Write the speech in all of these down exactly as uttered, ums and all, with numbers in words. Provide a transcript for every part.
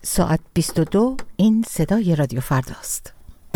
ساعت بیست و دو. این صدای رادیو فرداست.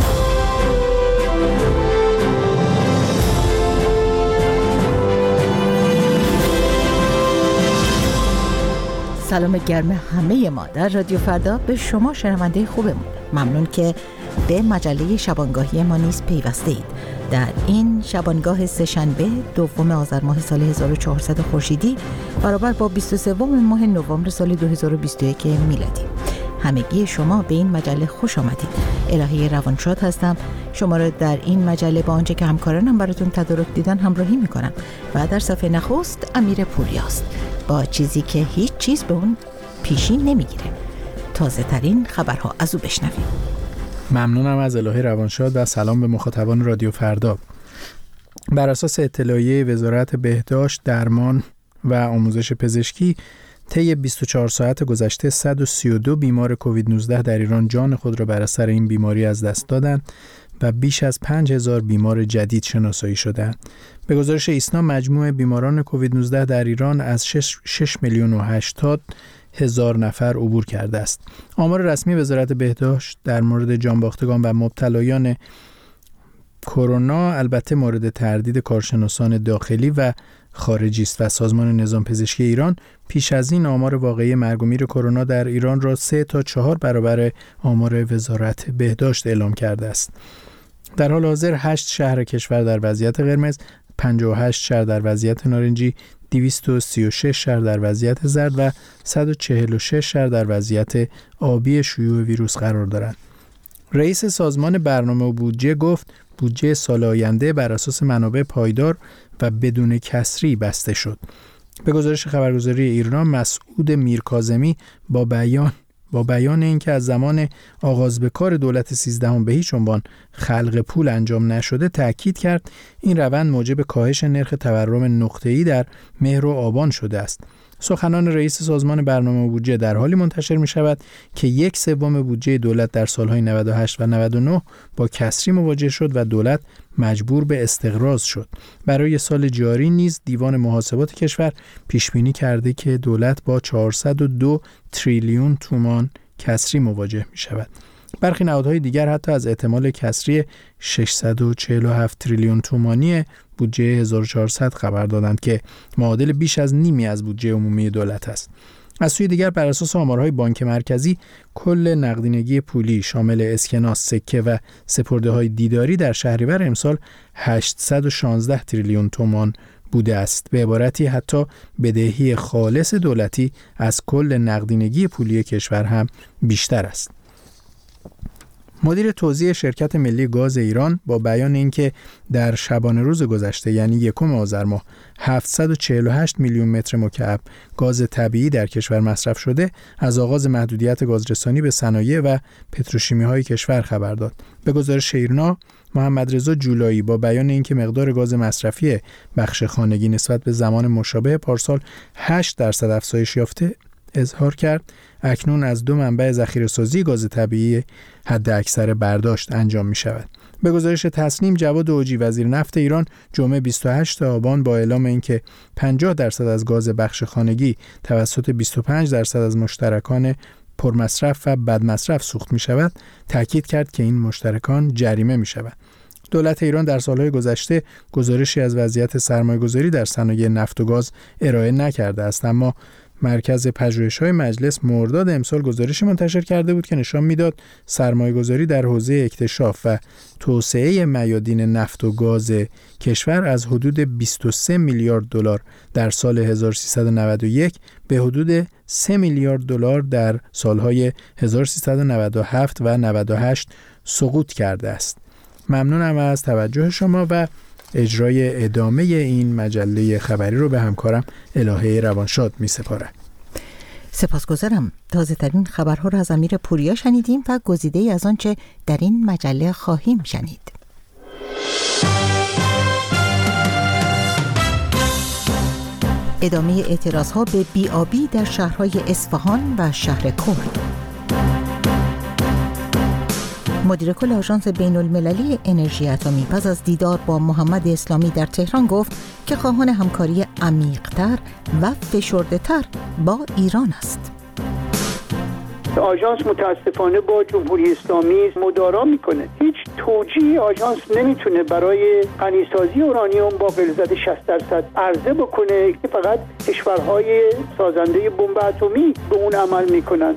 سلام گرم همه ما در رادیو فردا به شما شنونده خوبمون. ممنون که به مجله شبانگاهی ما نیز پیوسته اید. در این شبانگاه سه‌شنبه دوم آذر ماه سال هزار و چهارصد خورشیدی برابر با بیست و سوم ماه نوامبر سال دو هزار و بیست و یک میلادی. همگی شما به این مجله خوش آمدید. الهه روانشاد هستم. شما را در این مجله با آنچه که همکارانم براتون تدارک دیدن همراهی میکنم و در صفحه نخست امیر پوریاست با چیزی که هیچ چیز به اون پیشی نمیگیره. تازه ترین خبرها از او بشنویم. ممنونم از الهه روانشاد و سلام به مخاطبان رادیو فردا. بر اساس اطلاعیه وزارت بهداشت، درمان و آموزش پزشکی طی بیست و چهار ساعت گذشته صد و سی و دو بیمار کووید نوزده در ایران جان خود را بر اثر این بیماری از دست دادند و بیش از پنج هزار بیمار جدید شناسایی شدند. به گزارش ایسنا مجموع بیماران کووید نوزده در ایران از شش میلیون و هشتاد هزار نفر عبور کرده است. آمار رسمی وزارت بهداشت در مورد جانباختگان و مبتلایان کرونا البته مورد تردید کارشناسان داخلی و خارجی است و سازمان نظام پزشکی ایران پیش از این آمار واقعی مرگ و میر کرونا در ایران را سه تا چهار برابر آمار وزارت بهداشت اعلام کرده است. در حال حاضر هشت شهر کشور در وضعیت قرمز، پنجاه و هشت شهر در وضعیت نارنجی، دویست و سی و شش شهر در وضعیت زرد و صد و چهل و شش شهر در وضعیت آبی شیوع ویروس قرار دارند. رئیس سازمان برنامه و بودجه گفت بودجه سال آینده بر اساس منابع پایدار و بدون کسری بسته شد. به گزارش خبرگزاری ایرنا مسعود میرکاظمی با بیان با بیان اینکه از زمان آغاز به کار دولت سیزدهم به هیچ عنوان خلق پول انجام نشده تاکید کرد این روند موجب کاهش نرخ تورم نقطه‌ای در مهر و آبان شده است. سخنان رئیس سازمان برنامه و بودجه در حالی منتشر می شود که یک سوم بودجه دولت در سالهای نود و هشت و نود و نه با کسری مواجه شد و دولت مجبور به استقراض شد. برای سال جاری نیز دیوان محاسبات کشور پیش بینی کرده که دولت با چهارصد و دو تریلیون تومان کسری مواجه می شود. برخی نهادهای دیگر حتی از احتمال کسری ششصد و چهل و هفت تریلیون تومانی بودجه هزار و چهارصد خبر دادند که معادل بیش از نیمی از بودجه عمومی دولت است. از سوی دیگر بر اساس آمارهای بانک مرکزی کل نقدینگی پولی شامل اسکناس، سکه و سپرده‌های دیداری در شهریور امسال هشتصد و شانزده تریلیون تومان بوده است. به عبارتی حتی بدهی خالص دولتی از کل نقدینگی پولی کشور هم بیشتر است. مدیر توزیع شرکت ملی گاز ایران با بیان اینکه در شبانه روز گذشته یعنی یکم آذر ماه هفتصد و چهل و هشت میلیون متر مکعب گاز طبیعی در کشور مصرف شده، از آغاز محدودیت گازرسانی به صنایع و پتروشیمی‌های کشور خبر داد. به گزارش ایرنا محمد رضا جولایی با بیان اینکه مقدار گاز مصرفی بخش خانگی نسبت به زمان مشابه پارسال هشت درصد افزایش یافته اظهار کرد اکنون از دو منبع ذخیره‌سازی گاز طبیعی حد اکثر برداشت انجام می شود. به گزارش تسنیم جواد اوجی وزیر نفت ایران جمعه بیست و هشتم آبان با اعلام اینکه پنجاه درصد از گاز بخش خانگی توسط بیست و پنج درصد از مشترکان پرمصرف و بدمصرف سوخت می شود تاکید کرد که این مشترکان جریمه می شود. دولت ایران در سالهای گذشته گزارشی از وضعیت سرمایه‌گذاری در صنایع نفت و گاز ارائه نکرده است، اما مرکز پژوهش‌های مجلس مرداد امسال گزارشی منتشر کرده بود که نشان می‌داد سرمایه‌گذاری در حوزه اکتشاف و توسعه میادین نفت و گاز کشور از حدود بیست و سه میلیارد دلار در سال هزار و سیصد و نود و یک به حدود سه میلیارد دلار در سالهای هزار و سیصد و نود و هفت و نود و هشت سقوط کرده است. ممنونم از توجه شما و اجرای ادامه این مجله خبری رو به همکارم الهه روانشاد می سپارم. سپاسگزارم. تازه ترین خبرها رو از امیر پوریا شنیدیم و گزیده‌ای از آنچه در این مجله خواهیم شنید. ادامه اعتراضها به بی‌آبی در شهرهای اصفهان و شهر کرد. مدیر کل آژانس بین المللی انرژی اتمی پس از دیدار با محمد اسلامی در تهران گفت که خواهان همکاری عمیق‌تر و فشرده‌تر با ایران است. آژانس متاسفانه با جمهوری اسلامی مدارا میکنه. هیچ توجیهی آژانس نمیتونه برای غنیسازی اورانیوم با غلظت شصت درصد عرضه بکنه که فقط کشورهای سازنده بمب اتمی به اون عمل میکنن.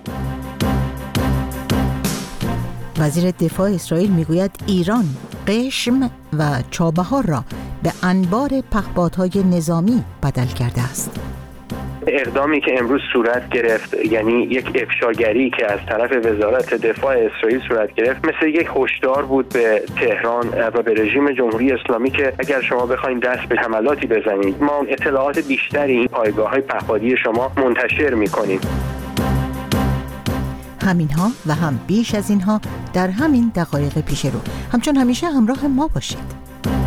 وزیر دفاع اسرائیل میگوید ایران قشم و چابهار را به انبار پهپادهای نظامی بدل کرده است. اقدامی که امروز صورت گرفت، یعنی یک افشاگری که از طرف وزارت دفاع اسرائیل صورت گرفت، مثل یک هشدار بود به تهران و به رژیم جمهوری اسلامی که اگر شما بخواید دست به حملاتی بزنید، ما اطلاعات بیشتری این پایگاه‌های پهپادی شما منتشر می‌کنیم. همینها و هم بیش از اینها در همین دقایق پیش رو. همچون همیشه همراه ما باشید.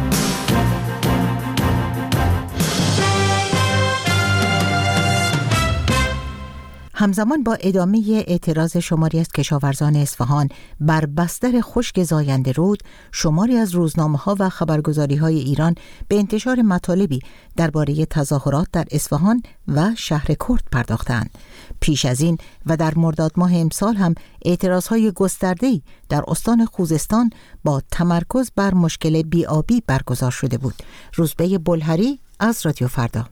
همزمان با ادامه اعتراض شماری از کشاورزان اصفهان بر بستر خشک زاینده رود، شماری از روزنامه‌ها و خبرگزاری‌های ایران به انتشار مطالبی درباره تظاهرات در اصفهان و شهر کرد پرداختند. پیش از این و در مرداد ماه امسال هم اعتراضهای گسترده‌ای در استان خوزستان با تمرکز بر مشکل بی‌آبی برگزار شده بود. روزبه بلهری از رادیو فردا.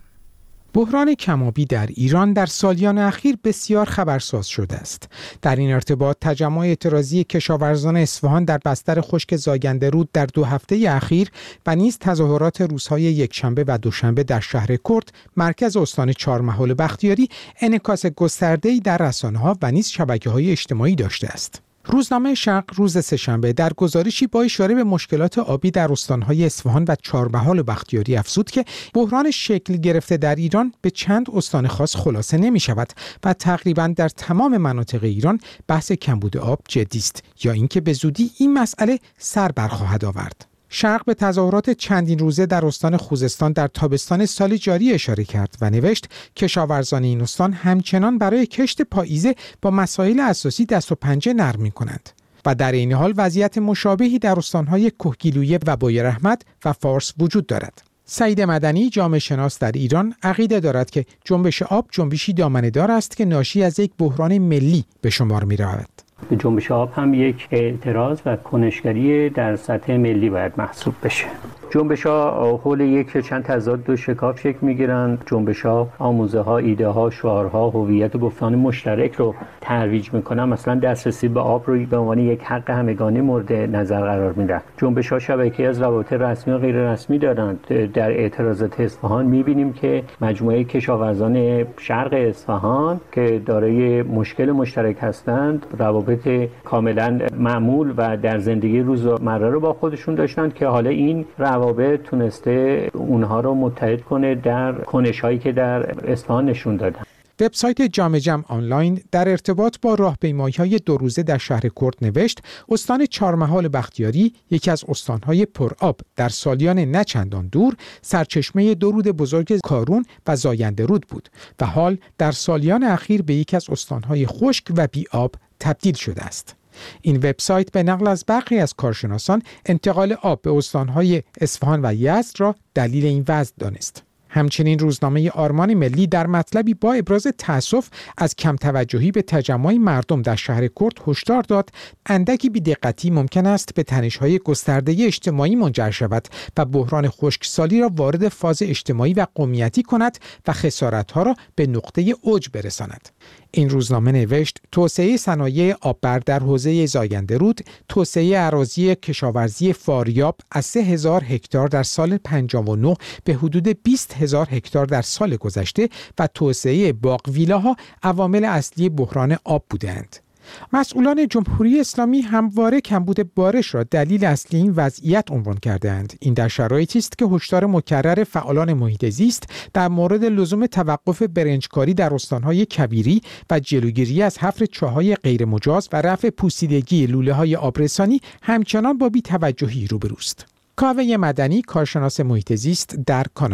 بحران کم‌آبی در ایران در سالیان اخیر بسیار خبرساز شده است. در این ارتباط تجمع اعتراضی کشاورزان اصفهان در بستر خشک زاینده رود در دو هفته اخیر و نیز تظاهرات روزهای یکشنبه و دوشنبه در شهر کرد، مرکز استان چهارمحال بختیاری، انعکاس گسترده‌ای در رسانه‌ها و نیز شبکه‌های اجتماعی داشته است. روزنامه شرق روز سه‌شنبه در گزارشی با اشاره به مشکلات آبی در استان‌های اصفهان و چهارمحال بختیاری افزود که بحران شکل گرفته در ایران به چند استان خاص خلاصه نمی‌شود و تقریباً در تمام مناطق ایران بحث کمبود آب جدی است یا اینکه به زودی این مسئله سر برخواهد آورد. شرق به تظاهرات چندین روزه در استان خوزستان در تابستان سال جاری اشاره کرد و نوشت کشاورزان این استان همچنان برای کشت پاییزه با مسائل اساسی دست و پنجه نرم می‌کنند و در این حال وضعیت مشابهی در استان‌های کهگیلویه و بویراحمد و فارس وجود دارد. سعید مدنی، جامعه شناس در ایران، عقیده دارد که جنبش آب جنبشی دامنه‌دار است که ناشی از یک بحران ملی به شمار می‌رود. جنبش آب هم یک اعتراض و کنشگری در سطح ملی باید محسوب بشه. جنبش‌ها حول یک چند تضاد و شکاف شکل می‌گیرند. جنبش‌ها آموزه‌ها، ایده‌ها، شعارها، هویت و گفتمان مشترک رو ترویج می‌کنن. مثلا دسترسی به آب رو به عنوان یک حق همگانی مورد نظر قرار میدن. جنبش‌ها شبکه‌ای از روابط رسمی و غیر رسمی دارند. در اعتراضات اصفهان می‌بینیم که مجموعه کشاورزان شرق اصفهان که دارای مشکل مشترک هستند، روابط کاملا معمول و در زندگی روزمره رو با خودشون داشتن که حالا این روابط تونسته اونها رو متحد کنه در کنش‌هایی که در اصفهان نشون دادن. وبسایت جامع جم آنلاین در ارتباط با راهپیمایی‌های دو روزه در شهر کرد نوشت استان چهارمحال بختیاری یکی از استان‌های پرآب در سالیان نه چندان دور سرچشمه دو رود بزرگ کارون و زاینده رود بود و حال در سالیان اخیر به یکی از استان‌های خشک و بی‌آب تبدیل شده است. این وبسایت به نقل از برخی از کارشناسان انتقال آب به استان‌های اصفهان و یزد را دلیل این وضع دانست. همچنین روزنامه آرمان ملی در مطلبی با ابراز تأسف از کم توجهی به تجمع مردم در شهر کرد هشدار داد اندکی بی‌دقتی ممکن است به تنش‌های گسترده اجتماعی منجر شود و بحران خشکسالی را وارد فاز اجتماعی و قومیتی کند و خسارت‌ها را به نقطه اوج برساند. این روزنامه نوشت توسعه صنایع آببر در حوزه زاینده رود، توسعه اراضی کشاورزی فاریاب از سه هزار هکتار در سال پنجاه و نه به حدود بیست هزار هکتار در سال گذشته و توسعه باغ ویلاها عوامل اصلی بحران آب بودند. مسئولان جمهوری اسلامی همواره کمبود بارش را دلیل اصلی این وضعیت عنوان کرده‌اند. این در شرایطی است که هشدار مکرر فعالان محیط زیست در مورد لزوم توقف برنجکاری در استان‌های کبیری و جلوگیری از حفر چاه‌های غیرمجاز و رفع پوسیدگی لوله‌های آبرسانی همچنان با بی‌توجهی روبروست. کاوه مدنی، کارشناس محیط زیست در کانادا: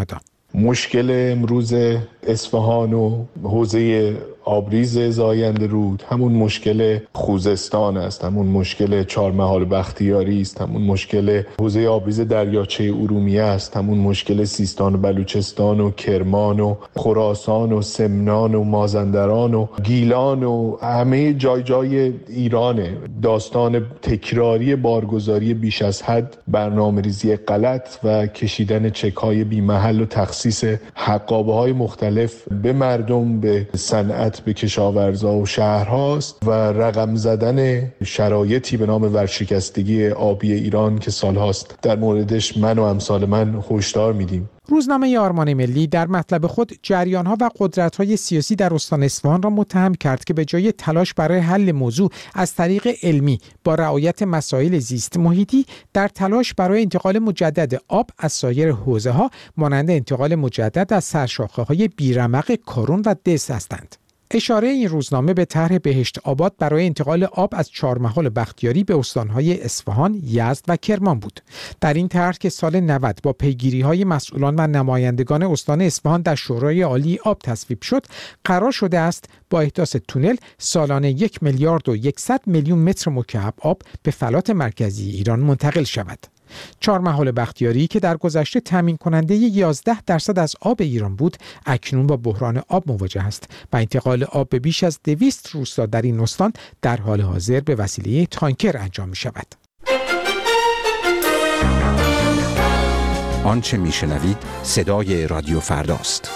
مشکل امروز اصفهان و حوزه آبریز زاینده رود همون مشکل خوزستان است، همون مشکل چهارمحال بختیاری است، همون مشکل حوزه آبریز دریاچه ارومیه است، همون مشکل سیستان و بلوچستان و کرمان و خراسان و سمنان و مازندران و گیلان و همه جای جای ایرانه. داستان تکراری بارگذاری بیش از حد، برنامه‌ریزی غلط و کشیدن چک‌های بی‌محل و تخصیص حقابه‌های مختلف به مردم، به صنعت، به کشاورزا و شهرهاست و رقم زدن شرایطی به نام ورشکستگی آبی ایران که سالهاست در موردش من و امثال من هشدار میدیم. روزنامه آرمان ملی در مطلب خود جریان‌ها و قدرت‌های سیاسی در استان اصفهان را متهم کرد که به جای تلاش برای حل موضوع از طریق علمی با رعایت مسائل زیست محیطی، در تلاش برای انتقال مجدد آب از سایر حوزه‌ها مانند انتقال مجدد از سرشاخه‌های بیرمق کارون و دس هستند. اشاره این روزنامه به طرح بهشت آباد برای انتقال آب از چهارمحال بختیاری به استانهای اصفهان، یزد و کرمان بود. در این طرح که سال نود با پیگیری‌های مسئولان و نمایندگان استان اصفهان در شورای عالی آب تصویب شد، قرار شده است با احداث تونل سالانه یک میلیارد و صد میلیون متر مکعب آب به فلات مرکزی ایران منتقل شود. چهارمحال بختیاری که در گذشته تامین کننده یازده درصد از آب ایران بود، اکنون با بحران آب مواجه است و انتقال آب به بیش از دویست روستا در این استان در حال حاضر به وسیله تانکر انجام می شود. آنچه می شنوید صدای رادیو فرداست.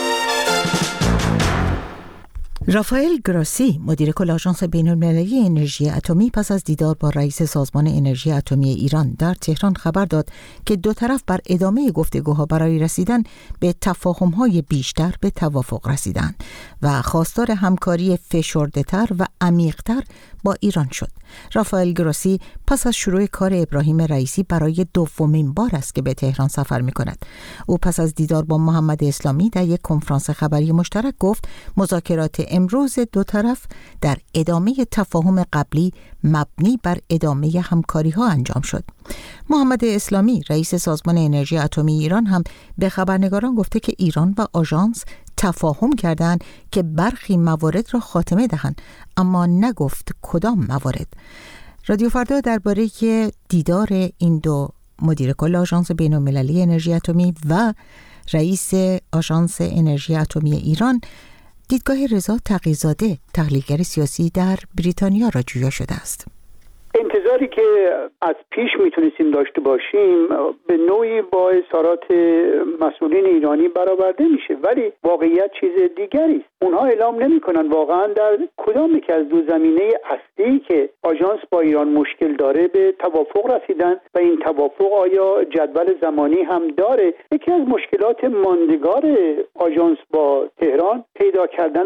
رافائل گراسی، مدیر کل آژانس بین‌المللی انرژی اتمی، پس از دیدار با رئیس سازمان انرژی اتمی ایران در تهران خبر داد که دو طرف بر ادامه گفتگوها برای رسیدن به تفاهم‌های بیشتر به توافق رسیدند و خواستار همکاری فشرده‌تر و عمیق‌تر با ایران شد. رافائل گراسی پس از شروع کار ابراهیم رئیسی برای دومین بار است که به تهران سفر می‌کند. او پس از دیدار با محمد اسلامی در یک کنفرانس خبری مشترک گفت مذاکرات امروز دو طرف در ادامه تفاهم قبلی مبنی بر ادامه همکاری‌ها انجام شد. محمد اسلامی، رئیس سازمان انرژی اتمی ایران، هم به خبرنگاران گفته که ایران و آژانس تفاهم کردند که برخی موارد را خاتمه دهند، اما نگفت کدام موارد. رادیو فردا درباره دیدار این دو مدیر کل آژانس بین‌المللی انرژی اتمی و رئیس آژانس انرژی اتمی ایران دیدگاه رضا تقی‌زاده، تحلیلگر سیاسی در بریتانیا، را جویا شده است. انتظاری که از پیش میتونستیم داشته باشیم به نوعی با اظهارات مسئولین ایرانی برآورده میشه، ولی واقعیت چیز دیگری است. اونها اعلام نمیکنن واقعا در کدام یک از دو زمینه اصلی که آژانس با ایران مشکل داره به توافق رسیدن و این توافق آیا جدول زمانی هم داره. یکی از مشکلات ماندگار آژانس با تهران پیدا کردن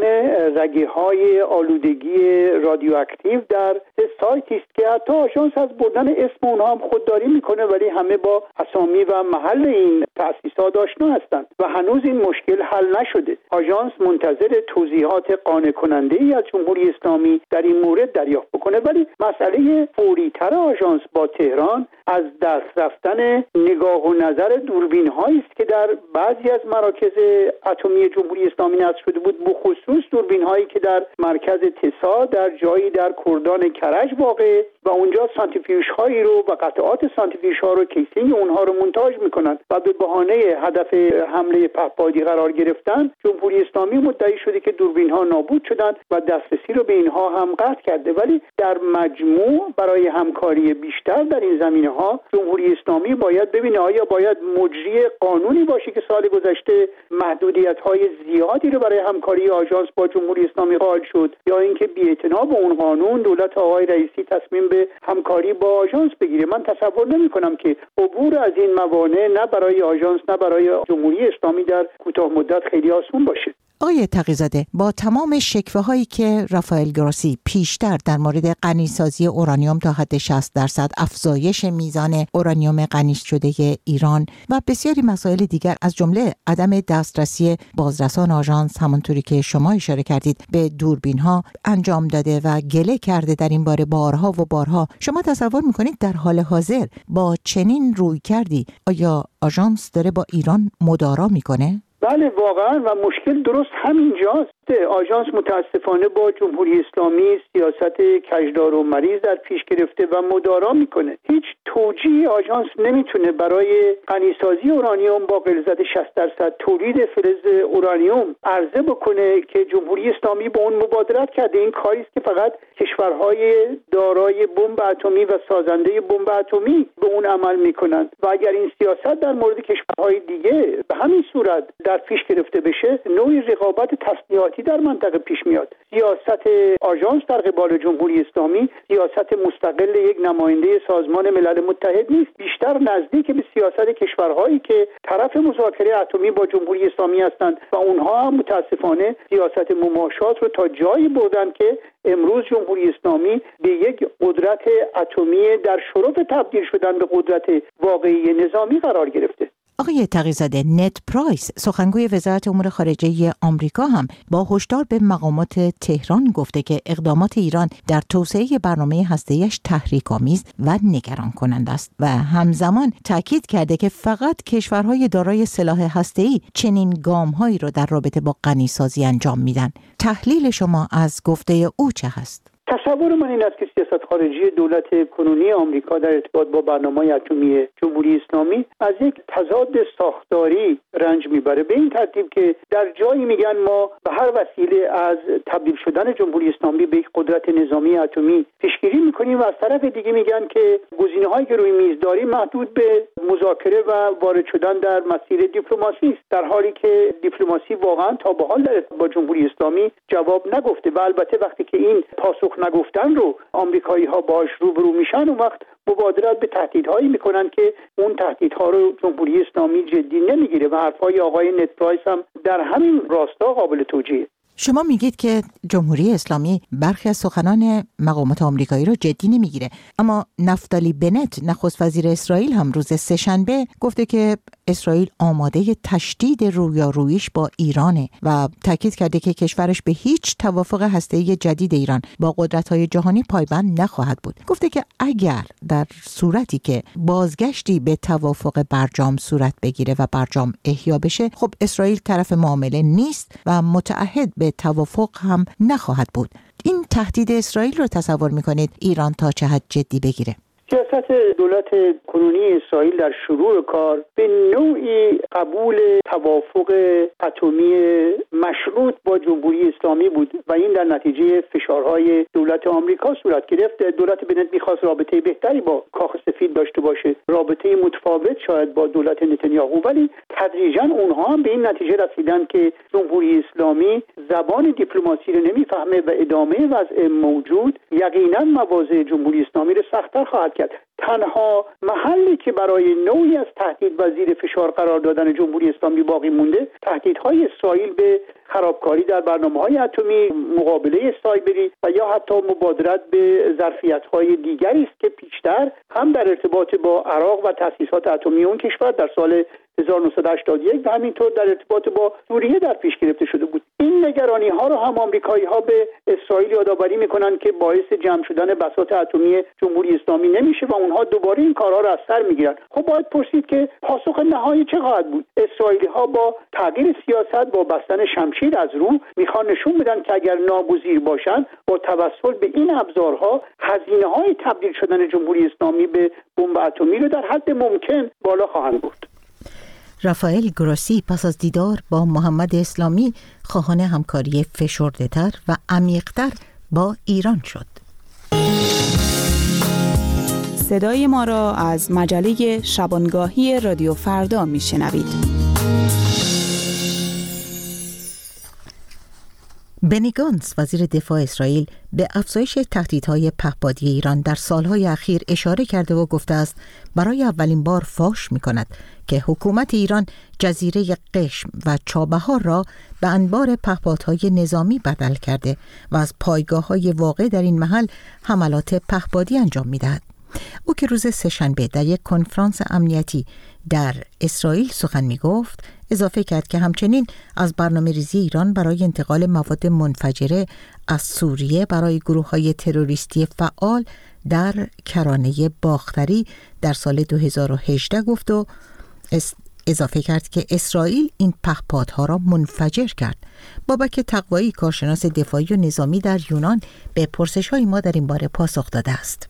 رگه‌های آلودگی رادیواکتیو در سایتی است که حتی آژانس از بردن اسم اونها هم خودداری میکنه، ولی همه با اسامی و محل این تأسیسات آشنا هستند و هنوز این مشکل حل نشده. آژانس منتظر توضیحات قانع کننده ای از جمهوری اسلامی در این مورد دریافت بکنه، ولی مسئله فوری‌تر آژانس با تهران از دست رفتن نگاه و نظر دوربین هایی است که در بعضی از مراکز اتمی جمهوری اسلامی نصب شده بود، بخصوص دوربین هایی که در مرکز تسا در جایی در کردان کرج واقع و اونجا سانتریفیوژ هایی رو و قطعات سانتریفیوژ ها رو، کیسینگ اونها رو مونتاژ میکنن و به بهانه هدف حمله پهپادی قرار گرفتن جمهوری اسلامی مدعی شده که دوربین ها نابود شدن و دسترسی رو به اینها هم قطع کرده، ولی در مجموع برای همکاری بیشتر در این زمینه ها جمهوری اسلامی باید ببینه آیا باید مجری قانونی باشه که سال گذشته محدودیت های زیادی رو برای همکاری آژانس با جمهوری اسلامی قائل شد، یا اینکه بی‌اعتنا به اون قانون دولت آقای رئیسی تصمیم به همکاری با آژانس بگیره. من تصور نمی کنم که عبور از این موانع نه برای آژانس نه برای جمهوری اسلامی در کوتاه مدت خیلی آسون باشه. آقای تقی‌زاده، با تمام شکوه هایی که رافائل گروسی پیشتر در مورد غنیسازی اورانیوم تا حد شصت درصد، افزایش میزان اورانیوم غنی شده ایران و بسیاری مسائل دیگر از جمله عدم دسترسی بازرسان آژانس، همونطوری که شما اشاره کردید، به دوربین ها انجام داده و گله کرده در این باره بارها و بارها، شما تصور میکنید در حال حاضر با چنین روی کردی آیا آژانس داره با ایران مدارا میکنه؟ بله واقعا، و مشکل درست همینجاست. آژانس متاسفانه با جمهوری اسلامی سیاست کجدار و مریض در پیش گرفته و مدارا میکنه. هیچ توجیهی آژانس نمیتونه برای غنیسازی اورانیوم با غلظت شصت درصد تولید فلز اورانیوم عرضه بکنه که جمهوری اسلامی با اون مبادرت کرده. این کاری است که فقط کشورهای دارای بمب اتمی و سازنده بمب اتمی به اون عمل میکنن و اگر این سیاست در مورد کشورهای دیگه به همین صورت در پیش گرفته بشه، نوعی رقابت تسلیحاتی در منطقه پیش میاد. سیاست آژانس در قبال جمهوری اسلامی سیاست مستقل یک نماینده سازمان ملل متحد نیست، بیشتر نزدیک به سیاست کشورهایی که طرف مذاکره اتمی با جمهوری اسلامی هستند و اونها هم متاسفانه سیاست مماشات رو تا جایی بردن که امروز جمهوری اسلامی به یک قدرت اتمی در شرف تبدیل شدن به قدرت واقعی نظامی قرار گرفته. آقای تقی‌زاده، نت پرایس، سخنگوی وزارت امور خارجه آمریکا، هم با هشدار به مقامات تهران گفته که اقدامات ایران در توسعه برنامه هسته‌ایش تحریک‌آمیز و نگران کننده است و همزمان تاکید کرده که فقط کشورهای دارای سلاح هسته‌ای چنین گام‌هایی را در رابطه با غنیسازی انجام میدن. تحلیل شما از گفته او چه هست؟ تصور من این است که سیاست خارجی دولت کنونی آمریکا در ارتباط با برنامه اتمی جمهوری اسلامی از یک تضاد ساختاری رنج میبره، به این ترتیب که در جایی میگن ما به هر وسیله از تبدیل شدن جمهوری اسلامی به یک قدرت نظامی اتمی پیشگیری میکنیم و از طرف دیگه میگن که گزینه‌هایی که روی میز داریم محدود به مذاکره و وارد شدن در مسیر دیپلماسی است، در حالی که دیپلماسی واقعا تا به حال در با جمهوری اسلامی جواب نگفته و البته وقتی که این پاسخ نگفتن رو آمریکایی ها باهاش روبرو میشن، اون وقت مبادرت به تهدیدهایی میکنن که اون تهدیدها رو جمهوری اسلامی جدی نمیگیره و حرفای آقای نت پرایس هم در همین راستا قابل توجیه. شما میگید که جمهوری اسلامی برخی از سخنان مقامات آمریکایی رو جدی نمیگیره، اما نفتالی بنت، نخست وزیر اسرائیل، هم روز سه‌شنبه گفته که اسرائیل آماده تشدید رویاروییش با ایرانه و تاکید کرده که کشورش به هیچ توافق هسته‌ای جدید ایران با قدرت‌های جهانی پایبند نخواهد بود. گفته که اگر در صورتی که بازگشتی به توافق برجام صورت بگیره و برجام احیا بشه، خب اسرائیل طرف معامله نیست و متعهد به توافق هم نخواهد بود. این تهدید اسرائیل رو تصور میکنید ایران تا چه حد جدی بگیره؟ سیاست دولت کنونی اسرائیل در شروع کار به نوعی قبول توافق اتمی مشروط با جمهوری اسلامی بود و این در نتیجه فشارهای دولت آمریکا صورت گرفت. دولت بنت میخواست رابطه بهتری با کاخ سفید داشته باشه، رابطه متفاوت شاید با دولت نتانیاهو، ولی تدریجاً اونها هم به این نتیجه رسیدن که جمهوری اسلامی زبان دیپلماسی رو نمیفهمه و ادامه وضع موجود یقینا مواضع جمهوری اسلامی رو سخت‌تر خواهد کرد. تنها محلی که برای نوعی از تهدید و زیر فشار قرار دادن جمهوری اسلامی باقی مونده، تهدیدهای اسرائیل به خرابکاری در برنامه‌های اتمی، مقابله سایبری و یا حتی مبادرت به ظرفیت‌های دیگری است که پیشتر هم در ارتباط با عراق و تأسیسات اتمی اون کشور در سال هزار و نهصد و هشتاد و یک و همینطور در ارتباط با سوریه در پیش گرفته شده بود. این نگرانی ها رو هم آمریکایی ها به اسرائیل یادآوری میکنن که باعث جمع شدن بساط اتمی جمهوری اسلامی نمیشه و اونها دوباره این کارها رو از سر میگیرن. خب باید پرسید که پاسخ نهایی چه خواهد بود؟ اسرائیلی ها با تغییر سیاست، با بستن شمشیر از رو، میخوان نشون بدن که اگر ناگزیر باشن با توسل به این ابزارها هزینه های تبدیل شدن جمهوری اسلامی به بمب اتمی رو در حد ممکن بالا خواهند برد. رافائل گروسی پس از دیدار با محمد اسلامی خواهان همکاری فشرده‌تر و عمیق‌تر با ایران شد. صدای ما را از مجله شبانگاهی رادیو فردا میشنوید. بنی گانتز وزیر دفاع اسرائیل به افزایش تهدیدهای پهپادی ایران در سالهای اخیر اشاره کرده و گفته است برای اولین بار فاش می‌کند که حکومت ایران جزیره قشم و چابهار را به انبار پهپادهای نظامی بدل کرده و از پایگاه‌های واقع در این محل حملات پهپادی انجام می‌دهد. او که روز سه‌شنبه در یک کنفرانس امنیتی در اسرائیل سخن می‌گفت، اضافه کرد که همچنین از برنامه‌ریزی ایران برای انتقال مواد منفجره از سوریه برای گروه‌های تروریستی فعال در کرانه باختری در سال دو هزار و هجده گفت و اضافه کرد که اسرائیل این پهپادها را منفجر کرد. بابک تقوایی، کارشناس دفاعی و نظامی در یونان، به پرسش‌های ما در این باره پاسخ داده است.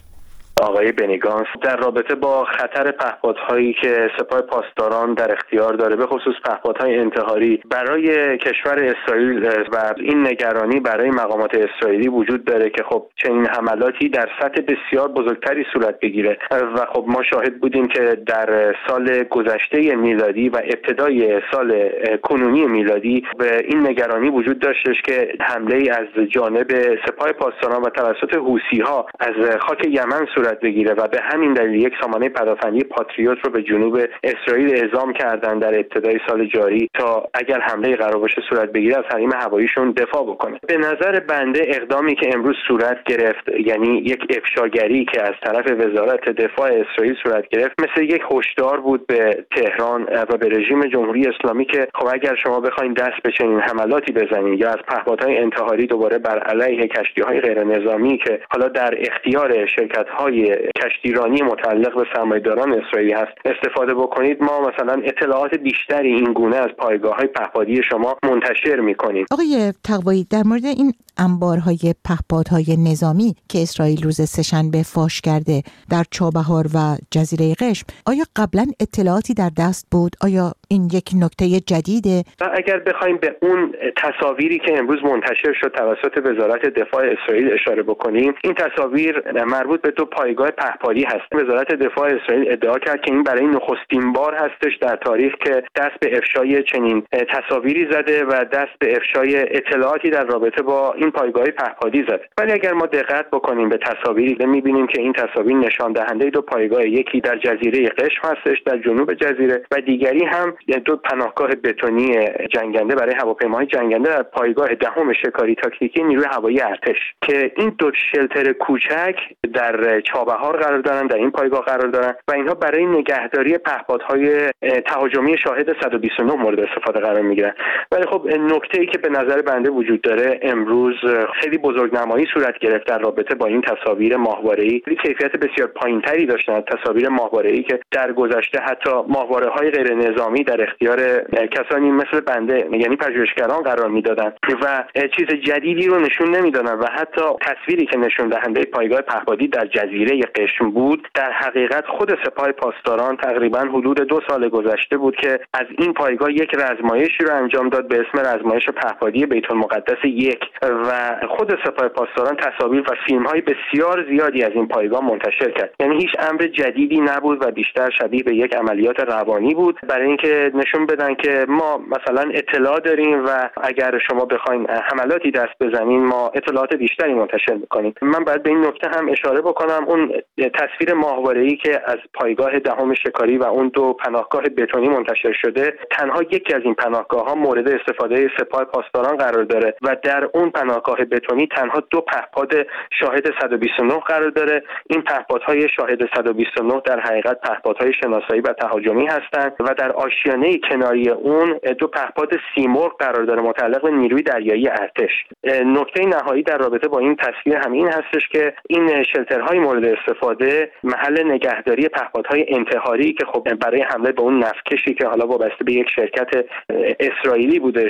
آقای بنی گانتز در رابطه با خطر پهپادهایی که سپاه پاسداران در اختیار داره، به خصوص پهپادهای انتحاری برای کشور اسرائیل و این نگرانی برای مقامات اسرائیلی وجود داره که خب چنین حملاتی در سطح بسیار بزرگتری صورت بگیره و خب ما شاهد بودیم که در سال گذشته میلادی و ابتدای سال کنونی میلادی به این نگرانی وجود داشتش که حمله از جانب سپاه پاسداران و توسط حوثی‌ها از خاک یمن صورت بگیره و به همین دلیل یک سامانه پدافندی پاتریوت رو به جنوب اسرائیل اعزام کردن در ابتدای سال جاری تا اگر حمله قرار باشه صورت بگیره از حریم هواییشون دفاع بکنه. به نظر بنده اقدامی که امروز صورت گرفت، یعنی یک افشاگری که از طرف وزارت دفاع اسرائیل صورت گرفت، مثل یک هشدار بود به تهران و به رژیم جمهوری اسلامی که خب اگر شما بخواید دست به چنین حملاتی بزنید یا از پهپادهای انتحاری دوباره بر علیه کشتی‌های غیر نظامی که حالا در اختیار شرکت‌های کشتیرانی متعلق به سرمایه‌داران اسرائیلی هست استفاده بکنید، ما مثلا اطلاعات بیشتری این گونه از پایگاه‌های پهپادی شما منتشر می‌کنیم. آقای تقوایی، در مورد این انبارهای پهپادهای نظامی که اسرائیل روز سه‌شنبه فاش کرده در چابهار و جزیره قشم، آیا قبلا اطلاعاتی در دست بود؟ آیا این یک نکته جدیده؟ اگر بخوایم به اون تصاویری که امروز منتشر شد توسط وزارت دفاع اسرائیل اشاره بکنیم، این تصاویر مربوط به دو پایگاه پهپادی هست. وزارت دفاع اسرائیل ادعا کرد که این برای نخستین بار هستش در تاریخ که دست به افشای چنین تصاویری زده و دست به افشای اطلاعاتی در رابطه با این پایگاه پهپادی زده. ولی اگر ما دقت بکنیم به تصاویری می‌بینیم که این تصاویر نشان دهنده دو پایگاه، یکی در جزیره قشم هستش در جنوب جزیره و دیگری هم دو پناهگاه بتونی جنگنده برای هواپیماهای جنگنده در پایگاه دهم شکاری تاکتیکی نیروی هوایی ارتش که این دو شلتر کوچک در چابهار قرار دارن، در این پایگاه قرار دارن و اینها برای نگهداری پهپادهای تهاجمی شاهد صد و بیست و نه مورد استفاده قرار میگیرن. ولی خب نکته‌ای که به نظر بنده وجود داره، امروز خیلی بزرگنمایی صورت گرفت در رابطه با این تصاویر ماهواره‌ای. کیفیت بسیار پایینتری داشتن از تصاویر ماهواره‌ای که در گذشته حتی ماهواره‌های غیر نظامی در اختیار کسانی مثل بنده، یعنی پژوهشگران قرار میدادن و چیز جدیدی رو نشون نمیدادن و حتی تصویری که نشون دهنده پایگاه پهپادی در جزیره قشم بود، در حقیقت خود سپاه پاسداران تقریبا حدود دو سال گذشته بود که از این پایگاه یک رزمایشی رو انجام داد به اسم رزمایش پهپادی بیت المقدس یک و خود سپاه پاسداران تصاویر و فیلم‌های بسیار زیادی از این پایگاه منتشر کرد. یعنی هیچ امر جدیدی نبود و بیشتر شبیه به یک عملیات روانی بود برای اینکه نشون بدن که ما مثلا اطلاع داریم و اگر شما بخواید حملاتی دست بزنین ما اطلاعات بیشتری منتشر می‌کنیم. من باید به این نکته هم اشاره بکنم، اون تصویر ماهواره‌ای که از پایگاه دهم شکاری و اون دو پناهگاه بتونی منتشر شده، تنها یکی از این پناهگاه‌ها مورد استفاده سپاه پاسداران قرار داره و در اون پناهگاه بتونی تنها دو پهپاد شاهد صد و بیست و نه قرار داره. این پهپادهای شاهد صد و بیست و نه در حقیقت پهپادهای شناسایی و تهاجمی هستند و در آشیانه کناری اون دو پهپاد سیمرغ قرار داره متعلق به نیروی دریایی ارتش. نکته نهایی در رابطه با این تصویر همین هستش که این شلترهای مورد استفاده محل نگهداری پهپادهای انتحاری که خب برای حمله به اون نفتکشی که حالا وابسته به یک شرکت اسرائیلی بودش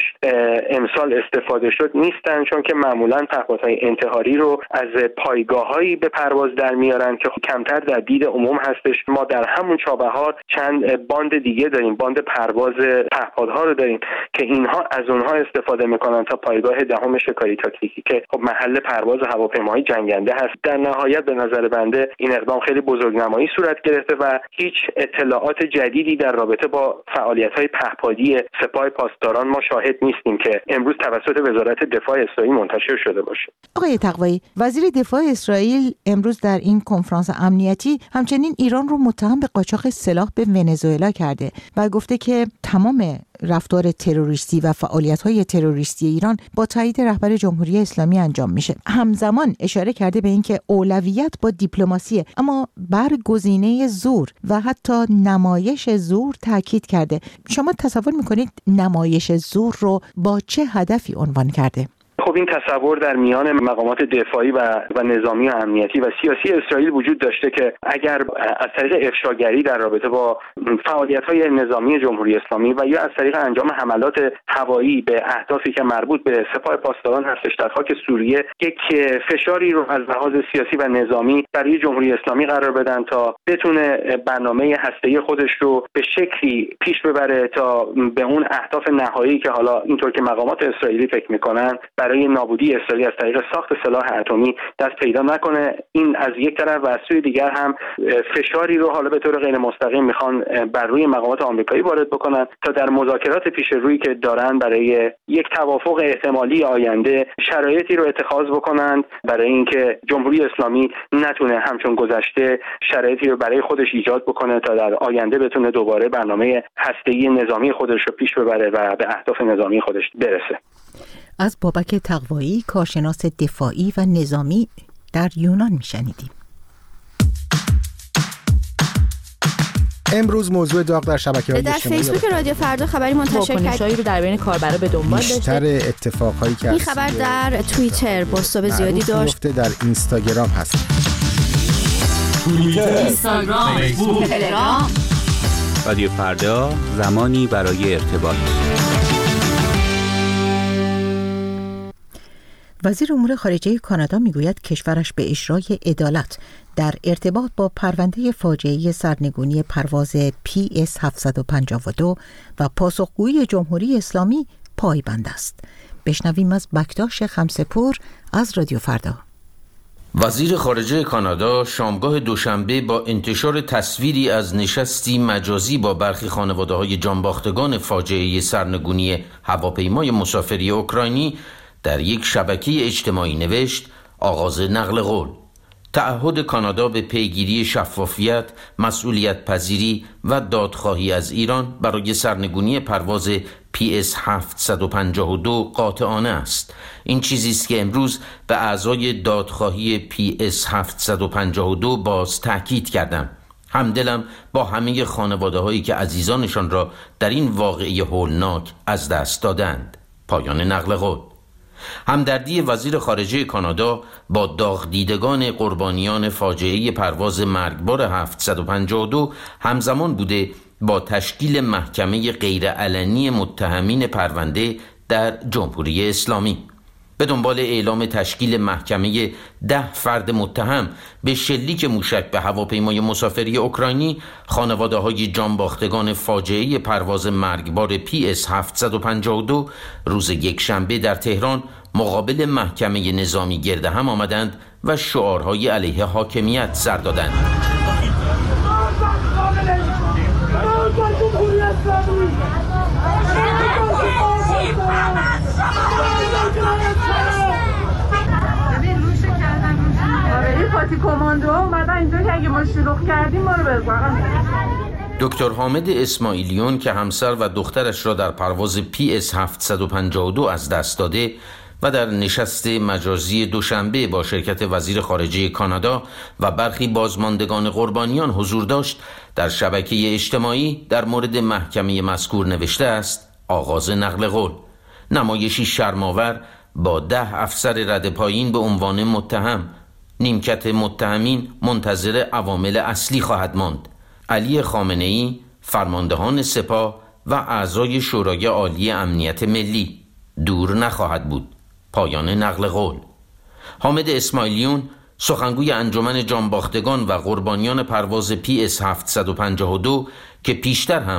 امسال استفاده شد نیستن، چون که معمولا پهپادهای انتحاری رو از پایگاه‌هایی به پرواز در میارن که خب کمتر در دید عموم هستش. ما در همون چابهار چند باند دیگه داریم، باند پرواز پهپادها رو داریم که اینها از اونها استفاده میکنن تا پایگاه دهم شکاری تاکتیکی که خب محل پرواز هواپیماهای جنگنده هست. در نهایت به نظر بنده این اقدام خیلی بزرگنمایی صورت گرفته و هیچ اطلاعات جدیدی در رابطه با فعالیت‌های پهپادی سپاه پاسداران ما شاهد نیستیم که امروز توسط وزارت دفاع اسرائیل منتشر شده باشه. آقای تقوایی، وزیر دفاع اسرائیل امروز در این کنفرانس امنیتی همچنین ایران رو متهم به قاچاق سلاح به ونزوئلا کرده و گفته که تمام رفتار تروریستی و فعالیت‌های تروریستی ایران با تایید رهبر جمهوری اسلامی انجام میشه. همزمان اشاره کرده به اینکه اولویت با دیپلماسیه، اما بر گزینه زور و حتی نمایش زور تاکید کرده. شما تصور میکنید نمایش زور رو با چه هدفی عنوان کرده؟ خب این تصور در میان مقامات دفاعی و و نظامی و امنیتی و سیاسی اسرائیل وجود داشته که اگر از طریق افشاگری در رابطه با فعالیت‌های نظامی جمهوری اسلامی و یا از طریق انجام حملات هوایی به اهدافی که مربوط به سپاه پاسداران هستش در خاک سوریه یک فشاری رو از لحاظ سیاسی و نظامی برای جمهوری اسلامی قرار بدن تا بتونه برنامه هسته‌ای خودش رو به شکلی پیش ببره تا به اون اهداف نهایی که حالا اینطور که مقامات اسرائیلی فکر می‌کنن برای نابودی اسرائیل از طریق ساخت سلاح اتمی دست پیدا نکنه. این از یک طرف و از سوی دیگر هم فشاری رو حالا به طور غیر مستقیم میخوان بر روی مقامات آمریکایی وارد بکنن تا در مذاکرات پیش روی که دارن برای یک توافق احتمالی آینده شرایطی رو اتخاذ بکنن برای اینکه جمهوری اسلامی نتونه همچون گذشته شرایطی رو برای خودش ایجاد بکنه تا در آینده بتونه دوباره برنامه هسته‌ای نظامی خودش رو پیش ببره و به اهداف نظامی خودش برسه. از بابک تقوایی، کارشناس دفاعی و نظامی در یونان میشنیدیم. امروز موضوع داغ در شبکه‌های اجتماعی در فیسبوک رادیو فردا خبری منتشر کرد واکنش‌هایی رو در بین کاربرا به دنبال داشته. بیشتر اتفاقایی که این خبر در توییتر بازتاب زیادی داشت. در اینستاگرام هست. توییتر، اینستاگرام، فیسبوک، تلگرام. رادیو فردا، زمانی برای ارتباط. وزیر امور خارجه کانادا میگوید کشورش به اجرای عدالت در ارتباط با پرونده فاجعه سرنگونی پرواز پی اس هفتصد و پنجاه و دو و پاسخگویی جمهوری اسلامی پایبند است. بشنویم از بکتاش خمسه‌پور از رادیو فردا. وزیر خارجه کانادا شامگاه دوشنبه با انتشار تصویری از نشستی مجازی با برخی خانواده‌های جانباختگان فاجعه سرنگونی هواپیمای مسافری اوکراینی در یک شبکه اجتماعی نوشت: آغاز نقل قول. تعهد کانادا به پیگیری شفافیت، مسئولیت پذیری و دادخواهی از ایران برای سرنگونی پرواز پی اس هفتصد و پنجاه و دو قاطعانه است. این چیزی است که امروز به اعضای دادخواهی پی اس هفتصد و پنجاه و دو باز تاکید کردم. همدلم با همه خانواده هایی که عزیزانشان را در این واقعه هولناک از دست دادند. پایان نقل قول. همدردی وزیر خارجه کانادا با داغ دیدگان قربانیان فاجعه پرواز مرگبار هفتصد و پنجاه و دو همزمان بوده با تشکیل محکمه غیرعلنی متهمین پرونده در جمهوری اسلامی. به دنبال اعلام تشکیل محکمه ده فرد متهم به شلیک موشک به هواپیمای مسافری اوکراینی، خانواده های جانباختگان فاجعه پرواز مرگبار پی اس هفتصد و پنجاه و دو روز یکشنبه در تهران مقابل محکمه نظامی گرد هم آمدند و شعارهای علیه حاکمیت سر دادند. پاتی کماندو اومدن اینجا که اگه ما شلوغ کردیم ما رو بزنن. دکتر حامد اسماعیلیون که همسر و دخترش را در پرواز پی اس هفتصد و پنجاه و دو از دست داده و در نشست مجازی دوشنبه با شرکت وزیر خارجه کانادا و برخی بازماندگان قربانیان حضور داشت، در شبکه اجتماعی در مورد محکمه مذکور نوشته است: آغاز نقل قول. نمایشی شرم‌آور با ده افسر رده پایین به عنوان متهم. نیمکت متهمین منتظر عوامل اصلی خواهد ماند: علی خامنه‌ای، فرماندهان سپاه و اعضای شورای عالی امنیت ملی. دور نخواهد بود. پایان نقل قول. حامد اسماعیلیون، سخنگوی انجمن جانباختگان و قربانیان پرواز پی اس هفتصد و پنجاه و دو که پیشتر هم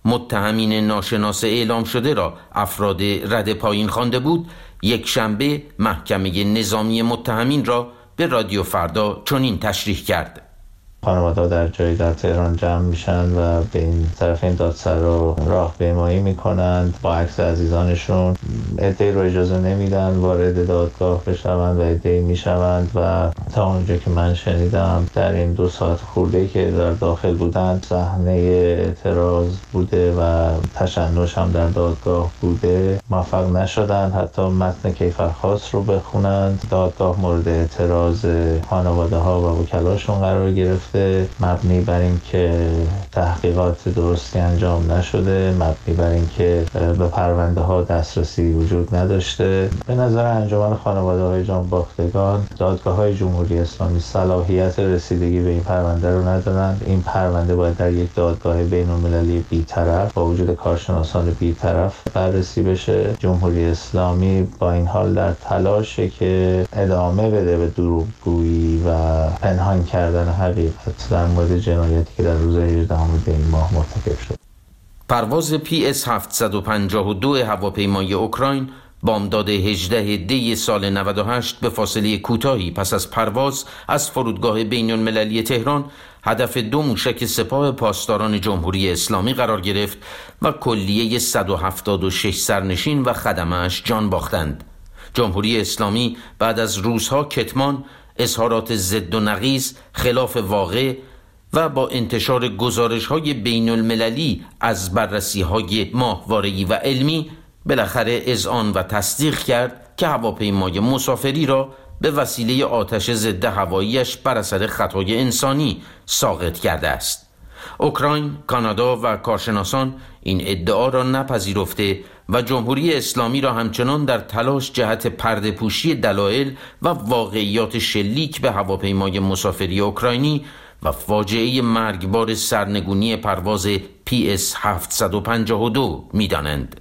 متهمین ناشناس اعلام شده را افراد رده پایین خوانده بود، یک شنبه محکمه نظامی متهمین را به رادیو فردا چنین تشریح کرد: خانواده در جایی در تهران جمع میشن و به این طرف این دادسر رو راهپیمایی میکنند با عکس عزیزانشون. عده‌ای رو اجازه نمیدن وارد دادگاه بشوند و عده‌ای میشوند و تا اونجا که من شنیدم در این دو ساعت خورده‌ای که در داخل بودند صحنه اعتراض بوده و تشنج هم در دادگاه بوده. موفق نشدند حتی متن کیفرخواست رو بخونند. دادگاه مورد اعتراض خانواده ها و وکلاشون قرار گرفت، مبنی بر این که تحقیقات درستی انجام نشده، مبنی بر این که به پرونده ها دسترسی وجود نداشته. به نظر انجمن خانواده های جانباختگان دادگاه های جمهوری اسلامی صلاحیت رسیدگی به این پرونده رو ندارند. این پرونده باید در یک دادگاه بین المللی بی‌طرف با وجود کارشناسان بی‌طرف بررسی بشه. جمهوری اسلامی با این حال در تلاشه که ادامه بده به دروغگویی و پنهان کردن حقیقت در مورد جنایتی که در روز هجدهم دی این ماه مرتکب شد. پرواز پی اس هفتصد و پنجاه و دو هواپیمای اوکراین بامداد هجدهم دی سال نود و هشت به فاصله کوتاهی پس از پرواز از فرودگاه بین المللی تهران هدف دو موشک سپاه پاسداران جمهوری اسلامی قرار گرفت و کلیه صد و هفتاد و شش سرنشین و خدمه‌اش جان باختند. جمهوری اسلامی بعد از روزها کتمان، اظهارات ضد و نقیض خلاف واقع و با انتشار گزارش‌های بین المللی از بررسی‌های ماهواره‌ای و علمی بالاخره اذعان و تصدیق کرد که هواپیمای مسافری را به وسیله آتش ضد هوایی‌اش بر اثر خطای انسانی ساقط کرده است. اوکراین، کانادا و کارشناسان این ادعا را نپذیرفته و جمهوری اسلامی را همچنان در تلاش جهت پرده‌پوشی دلایل و واقعیات شلیک به هواپیمای مسافری اوکراینی و فاجعه مرگبار سرنگونی پرواز پی اس هفتصد و پنجاه و دو می‌دانند.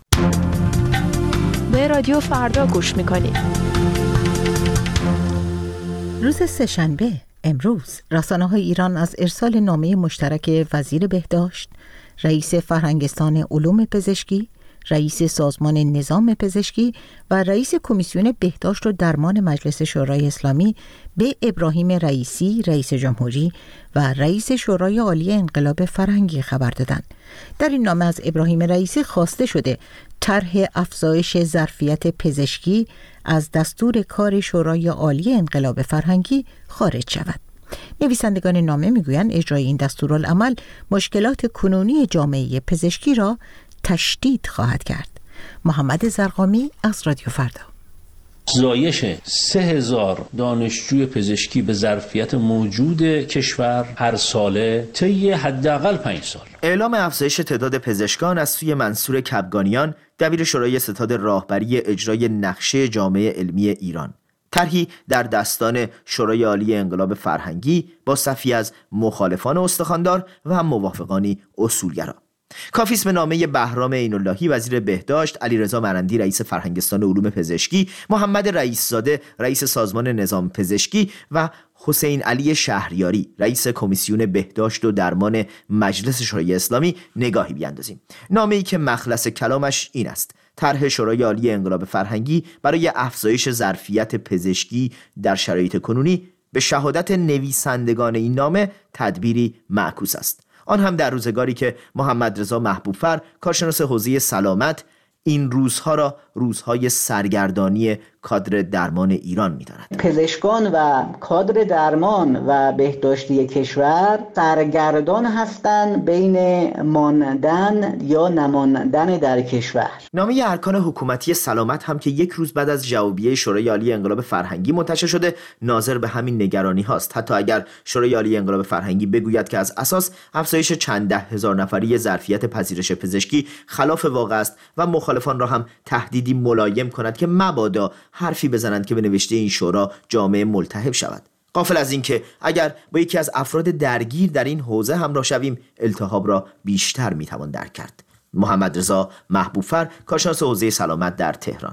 به رادیو فردا گوش می‌کنید. روز سه‌شنبه امروز رسانه‌های ایران از ارسال نامه مشترک وزیر بهداشت، رئیس فرهنگستان علوم پزشکی، رئیس سازمان نظام پزشکی و رئیس کمیسیون بهداشت و درمان مجلس شورای اسلامی به ابراهیم رئیسی رئیس جمهوری و رئیس شورای عالی انقلاب فرهنگی خبر دادند. در این نامه از ابراهیم رئیسی خواسته شده طرح افزایش ظرفیت پزشکی از دستور کار شورای عالی انقلاب فرهنگی خارج شود. نویسندگان نامه میگویند اجرای این دستورالعمل مشکلات کنونی جامعه پزشکی را تشدید خواهد کرد. محمد زرقامی از رادیو فردا. زایش سه هزار دانشجوی پزشکی به ظرفیت موجود کشور هر ساله طی حداقل پنج سال. اعلام افزایش تعداد پزشکان از سوی منصور کبگانیان، دبیر شورای ستاد راهبری اجرای نقشه جامعه علمی ایران. طرحی در دستان شورای عالی انقلاب فرهنگی با صفی از مخالفان استخواندار و هم موافقانی اصولگرا. کافی است به نامه بهرام عین‌اللهی وزیر بهداشت، علیرضا مرندی رئیس فرهنگستان علوم پزشکی، محمد رئیس‌زاده رئیس سازمان نظام پزشکی و حسین علی شهریاری رئیس کمیسیون بهداشت و درمان مجلس شورای اسلامی نگاهی بیاندازیم. نامه‌ای که مخلص کلامش این است: طرح شورای عالی انقلاب فرهنگی برای افزایش ظرفیت پزشکی در شرایط کنونی به شهادت نویسندگان این نامه تدبیری معکوس است، آن هم در روزگاری که محمد رضا محبوب‌فر کارشناس حوزه سلامت این روزها را روزهای سرگردانی کادر درمان ایران می‌داند. پزشکان و کادر درمان و بهداشتی کشور سرگردان هستند بین ماندن یا نماندن در کشور. نامه ارکان حکومتی سلامت هم که یک روز بعد از جوابیه شورای عالی انقلاب فرهنگی منتشر شده ناظر به همین نگرانی هاست، حتی اگر شورای عالی انقلاب فرهنگی بگوید که از اساس افزایش چند ده هزار نفری ظرفیت پذیرش پزشکی خلاف واقع است و مخالفان را هم تهدیدی ملایم کند که مبادا حرفی بزنند که به نوشته این شورا جامعه ملتهب شود. غافل از این که اگر با یکی از افراد درگیر در این حوزه همراه شویم التهاب را بیشتر میتوان درک کرد. محمد رضا محبوب‌فر کارشناس حوزه سلامت در تهران.